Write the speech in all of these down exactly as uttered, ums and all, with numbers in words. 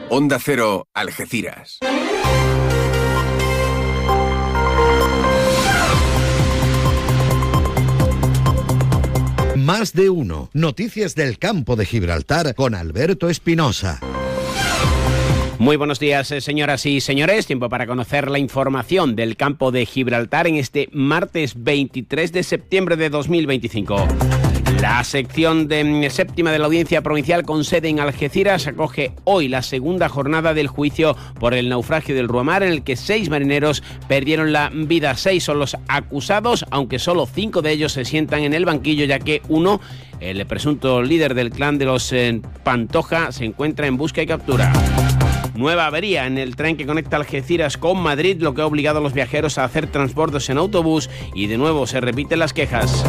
Onda Cero, Algeciras. Más de uno. Noticias del campo de Gibraltar con Alberto Espinosa. Muy buenos días, señoras y señores. Tiempo para conocer la información del campo de Gibraltar en este martes veintitrés de septiembre de dos mil veinticinco. La sección de séptima de la Audiencia Provincial con sede en Algeciras acoge hoy la segunda jornada del juicio por el naufragio del Ruamar, en el que seis marineros perdieron la vida. Seis son los acusados, aunque solo cinco de ellos se sientan en el banquillo, ya que uno, el presunto líder del clan de los eh, Pantoja, se encuentra en busca y captura. Nueva avería en el tren que conecta Algeciras con Madrid, lo que ha obligado a los viajeros a hacer transbordos en autobús y de nuevo se repiten las quejas.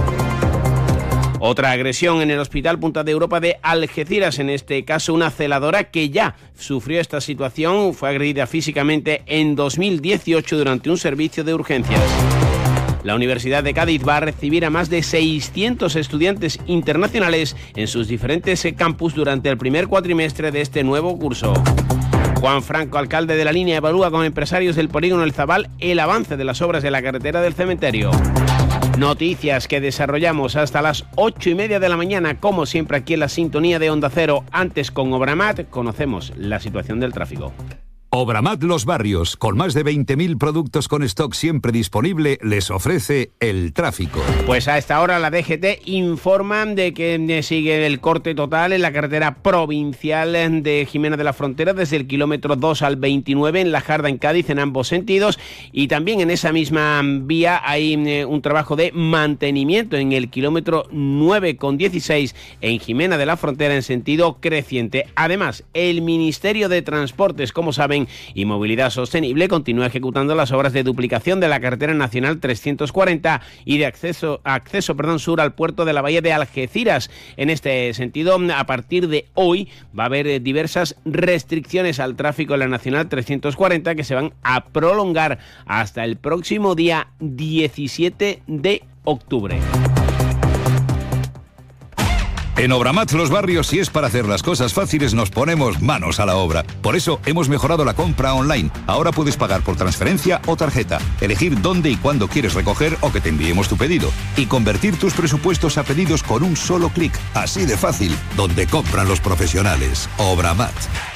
Otra agresión en el Hospital Punta de Europa de Algeciras, en este caso una celadora que ya sufrió esta situación, fue agredida físicamente en dos mil dieciocho durante un servicio de urgencias. La Universidad de Cádiz va a recibir a más de seiscientos estudiantes internacionales en sus diferentes campus durante el primer cuatrimestre de este nuevo curso. Juan Franco, alcalde de La Línea, evalúa con empresarios del polígono El Zabal el avance de las obras de la carretera del cementerio. Noticias que desarrollamos hasta las ocho y media de la mañana, como siempre aquí en la sintonía de Onda Cero. Antes, con Obramat, conocemos la situación del tráfico. Obramat Los Barrios, con más de veinte mil productos con stock siempre disponible, les ofrece el tráfico. Pues a esta hora la D G T informa de que sigue el corte total en la carretera provincial de Jimena de la Frontera, desde el kilómetro dos al veintinueve, en La Jarda, en Cádiz, en ambos sentidos. Y también en esa misma vía hay un trabajo de mantenimiento en el kilómetro nueve con dieciséis, en Jimena de la Frontera, en sentido creciente. Además, el Ministerio de Transportes, como saben, y Movilidad Sostenible, continúa ejecutando las obras de duplicación de la carretera nacional trescientos cuarenta y de acceso, acceso perdón, sur al puerto de la bahía de Algeciras. En este sentido, a partir de hoy va a haber diversas restricciones al tráfico en la nacional trescientos cuarenta que se van a prolongar hasta el próximo día diecisiete de octubre. En Obramat Los Barrios, si es para hacer las cosas fáciles, nos ponemos manos a la obra. Por eso hemos mejorado la compra online. Ahora puedes pagar por transferencia o tarjeta, elegir dónde y cuándo quieres recoger o que te enviemos tu pedido y convertir tus presupuestos a pedidos con un solo clic. Así de fácil, donde compran los profesionales. Obramat.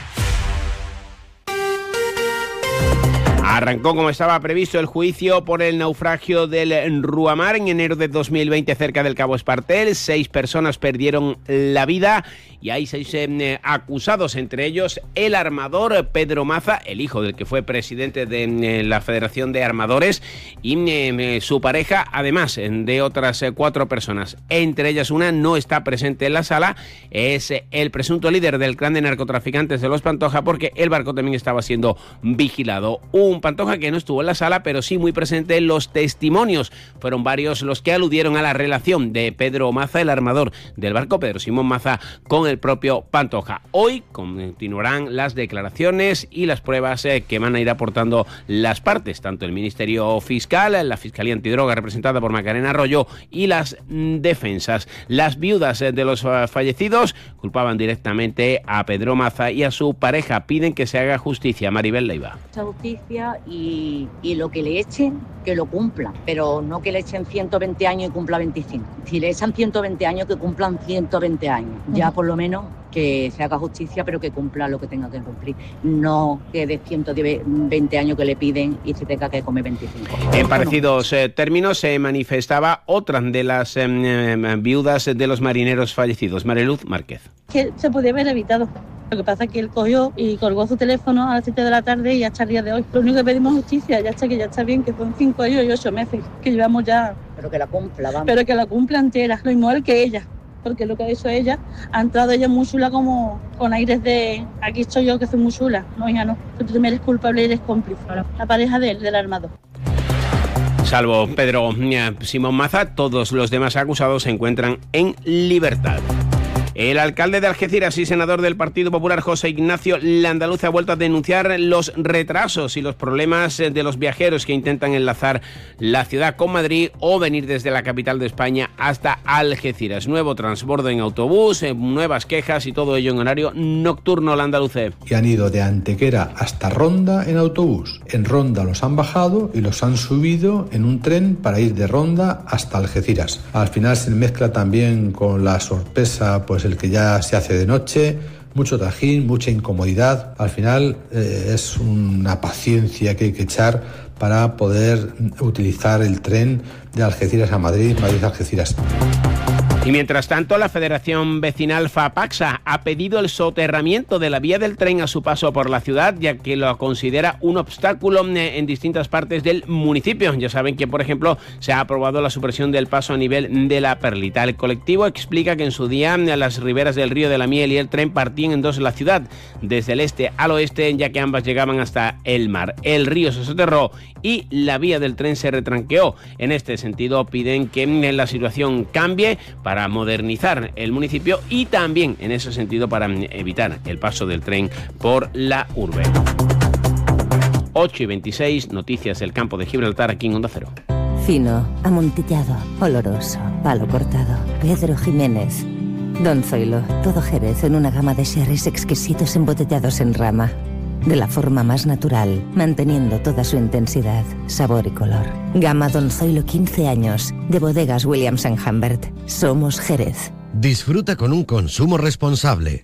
Arrancó como estaba previsto el juicio por el naufragio del Ruamar en enero de dos mil veinte cerca del Cabo Espartel. Seis personas perdieron la vida y hay seis eh, acusados, entre ellos el armador Pedro Maza, el hijo del que fue presidente de eh, la Federación de Armadores, y eh, su pareja, además de otras eh, cuatro personas. Entre ellas una no está presente en la sala, es eh, el presunto líder del clan de narcotraficantes de los Pantoja, porque el barco también estaba siendo vigilado. Un Pantoja que no estuvo en la sala, pero sí muy presente en los testimonios. Fueron varios los que aludieron a la relación de Pedro Maza, el armador del barco, Pedro Simón Maza, con el propio Pantoja. Hoy continuarán las declaraciones y las pruebas eh, que van a ir aportando las partes, tanto el Ministerio Fiscal, la Fiscalía Antidroga representada por Macarena Arroyo y las mm, defensas. Las viudas eh, de los uh, fallecidos culpaban directamente a Pedro Maza y a su pareja. Piden que se haga justicia. Maribel Leiva. Justicia y, y lo que le echen, que lo cumplan, pero no que le echen ciento veinte años y cumpla veinticinco. Si le echan ciento veinte años, que cumplan ciento veinte años. Ya por lo menos que se haga justicia, pero que cumpla lo que tenga que cumplir. No que de ciento veinte años que le piden y se tenga que comer veinticinco. En parecidos eh, términos se manifestaba otra de las eh, eh, viudas de los marineros fallecidos, Mariluz Márquez. Que se podía haber evitado. Lo que pasa es que él cogió y colgó su teléfono a las siete de la tarde y hasta el día de hoy. Lo único que pedimos es justicia, ya está, que ya está bien, que son cinco años y ocho meses, que llevamos ya. Pero que la cumpla, vamos. Pero que la cumpla entera, lo mismo él que ella, porque lo que ha hecho ella, ha entrado ella muy chula, como con aires de, aquí estoy yo que soy muy chula. No, hija, no, tú también eres culpable y eres cómplice. La pareja de él, del armador. Salvo Pedro Simón Maza, todos los demás acusados se encuentran en libertad. El alcalde de Algeciras y senador del Partido Popular, José Ignacio Landaluce, ha vuelto a denunciar los retrasos y los problemas de los viajeros que intentan enlazar la ciudad con Madrid o venir desde la capital de España hasta Algeciras. Nuevo transbordo en autobús, nuevas quejas y todo ello en horario nocturno. Landaluce. Y han ido de Antequera hasta Ronda en autobús. En Ronda los han bajado y los han subido en un tren para ir de Ronda hasta Algeciras. Al final se mezcla también con la sorpresa, pues el que ya se hace de noche, mucho trajín, mucha incomodidad. Al final eh, es una paciencia que hay que echar para poder utilizar el tren de Algeciras a Madrid, Madrid a Algeciras. Y mientras tanto, la Federación Vecinal FAPAXA ha pedido el soterramiento de la vía del tren a su paso por la ciudad, ya que lo considera un obstáculo en distintas partes del municipio. Ya saben que, por ejemplo, se ha aprobado la supresión del paso a nivel de la Perlita. El colectivo explica que en su día las riberas del Río de la Miel y el tren partían en dos la ciudad, desde el este al oeste, ya que ambas llegaban hasta el mar. El río se soterró y la vía del tren se retranqueó. En este sentido, piden que la situación cambie para modernizar el municipio y también en ese sentido para evitar el paso del tren por la urbe. ocho y veintiséis, noticias del campo de Gibraltar aquí en Onda Cero. Fino, amontillado, oloroso, palo cortado, Pedro Jiménez. Don Zoilo, todo Jerez en una gama de sherries exquisitos embotellados en rama. De la forma más natural, manteniendo toda su intensidad, sabor y color. Gama Don Zoilo quince años, de bodegas Williams and Humbert. Somos Jerez. Disfruta con un consumo responsable.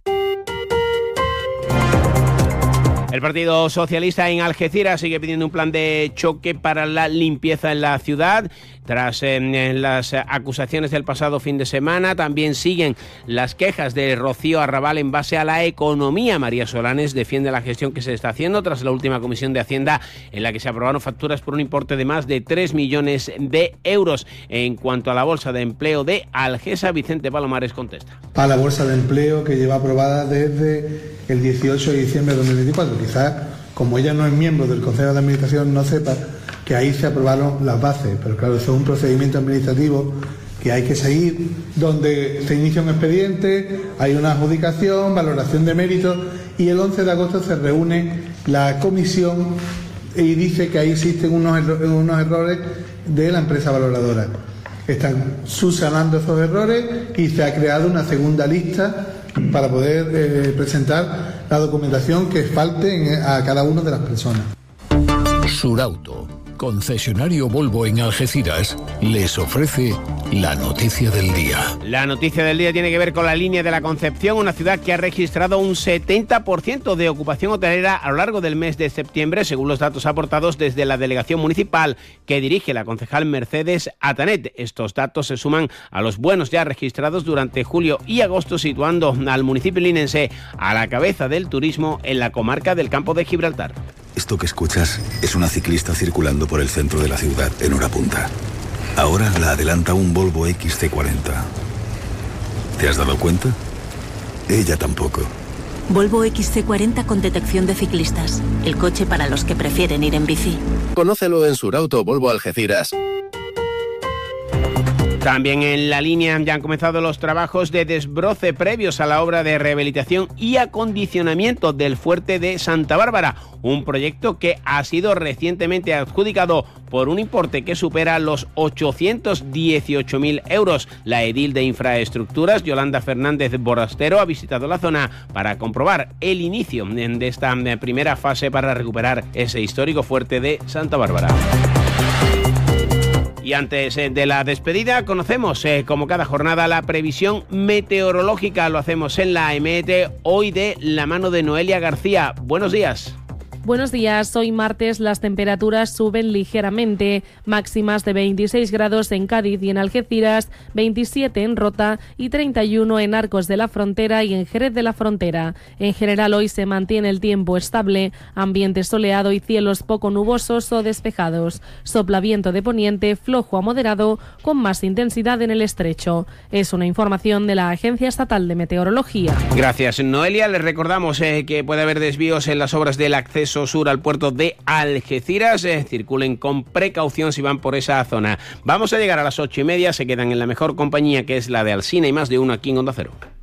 El Partido Socialista en Algeciras sigue pidiendo un plan de choque para la limpieza en la ciudad. Tras eh, las acusaciones del pasado fin de semana, también siguen las quejas de Rocío Arrabal en base a la economía. María Solanes defiende la gestión que se está haciendo tras la última comisión de Hacienda en la que se aprobaron facturas por un importe de más de tres millones de euros. En cuanto a la bolsa de empleo de Algesa, Vicente Palomares contesta. A la bolsa de empleo que lleva aprobada desde el dieciocho de diciembre de dos mil veinticuatro. Quizás, como ella no es miembro del Consejo de Administración, no sepa que ahí se aprobaron las bases, pero claro, eso es un procedimiento administrativo que hay que seguir, donde se inicia un expediente, hay una adjudicación, valoración de méritos, y el once de agosto se reúne la comisión y dice que ahí existen unos, erro- unos errores de la empresa valoradora. Están subsanando esos errores y se ha creado una segunda lista para poder eh, presentar la documentación que falte en, a cada una de las personas. Surauto, concesionario Volvo en Algeciras, les ofrece la noticia del día. La noticia del día tiene que ver con la línea de la Concepción, una ciudad que ha registrado un setenta por ciento de ocupación hotelera a lo largo del mes de septiembre, según los datos aportados desde la delegación municipal que dirige la concejal Mercedes Atanet. Estos datos se suman a los buenos ya registrados durante julio y agosto, situando al municipio linense a la cabeza del turismo en la comarca del Campo de Gibraltar. Esto que escuchas es una ciclista circulando por el centro de la ciudad en hora punta. Ahora la adelanta un Volvo X C cuarenta. ¿Te has dado cuenta? Ella tampoco. Volvo X C cuarenta con detección de ciclistas. El coche para los que prefieren ir en bici. Conócelo en Surauto Volvo Algeciras. También en la línea ya han comenzado los trabajos de desbroce previos a la obra de rehabilitación y acondicionamiento del fuerte de Santa Bárbara, un proyecto que ha sido recientemente adjudicado por un importe que supera los ochocientos dieciocho mil euros. La edil de Infraestructuras, Yolanda Fernández Borrastero, ha visitado la zona para comprobar el inicio de esta primera fase para recuperar ese histórico fuerte de Santa Bárbara. Y antes eh, de la despedida, conocemos, eh, como cada jornada, la previsión meteorológica. Lo hacemos en la E M E T, hoy de la mano de Noelia García. Buenos días. Buenos días, hoy martes las temperaturas suben ligeramente, máximas de veintiséis grados en Cádiz y en Algeciras, veintisiete en Rota y treinta y uno en Arcos de la Frontera y en Jerez de la Frontera. En general hoy se mantiene el tiempo estable, ambiente soleado y cielos poco nubosos o despejados. Sopla viento de poniente flojo a moderado con más intensidad en el estrecho. Es una información de la Agencia Estatal de Meteorología. Gracias, Noelia. Les recordamos eh, que puede haber desvíos en las obras del acceso sur al puerto de Algeciras. Eh, circulen con precaución si van por esa zona. Vamos a llegar a las ocho y media. Se quedan en la mejor compañía, que es la de Alsina y más de uno aquí en Onda Cero.